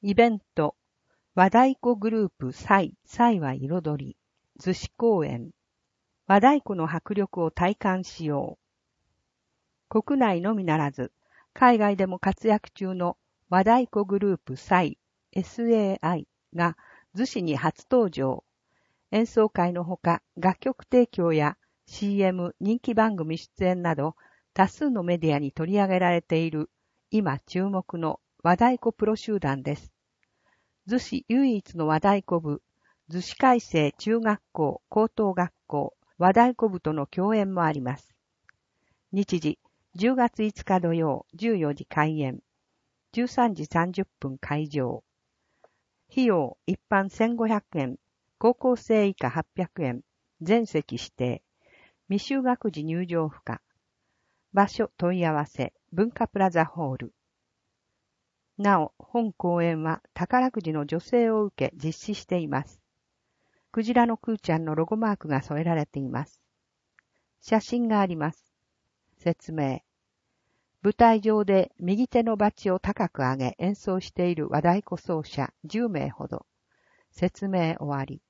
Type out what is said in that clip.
イベント、和太鼓グループ彩は彩り、逗子公演。和太鼓の迫力を体感しよう。国内のみならず、海外でも活躍中の和太鼓グループSAI が逗子に初登場。演奏会のほか、楽曲提供や CM、人気番組出演など、多数のメディアに取り上げられている、今注目の和太鼓プロ集団です。逗子唯一の和太鼓部、逗子海星中学校高等学校和太鼓部との共演もあります。日時、10月5日土曜14時開演、13時30分会場。費用、一般1500円、高校生以下800円、全席指定、未就学時入場不可。場所問い合わせ、文化プラザホール。なお、本公演は宝くじの助成を受け実施しています。クジラのクーちゃんのロゴマークが添えられています。写真があります。説明。舞台上で右手のバチを高く上げ演奏している和太鼓奏者10名ほど。説明終わり。